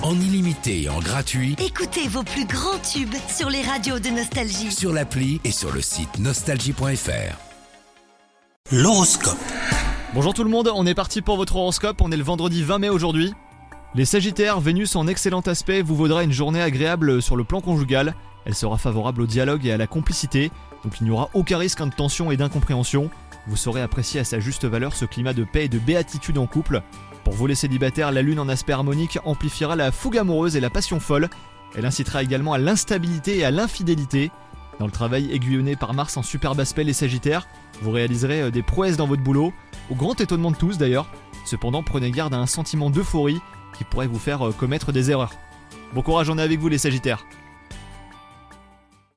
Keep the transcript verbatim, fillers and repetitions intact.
en illimité et en gratuit Écoutez vos plus grands tubes sur les radios de Nostalgie. sur l'appli et sur le site nostalgie point f r. L'horoscope. Bonjour tout le monde, on est parti pour votre horoscope, on est le vendredi vingt mai aujourd'hui. Les Sagittaires, Vénus en excellent aspect vous vaudra une journée agréable sur le plan conjugal. Elle sera favorable au dialogue et à la complicité, donc il n'y aura aucun risque de tension et d'incompréhension. Vous saurez apprécier à sa juste valeur ce climat de paix et de béatitude en couple. Pour vous les célibataires, la lune en aspect harmonique amplifiera la fougue amoureuse et la passion folle. Elle incitera également à l'instabilité et à l'infidélité. Dans le travail aiguillonné par Mars en superbe aspect, les Sagittaires, vous réaliserez des prouesses dans votre boulot, au grand étonnement de tous d'ailleurs. Cependant, prenez garde à un sentiment d'euphorie qui pourrait vous faire commettre des erreurs. Bon courage, on est avec vous les Sagittaires.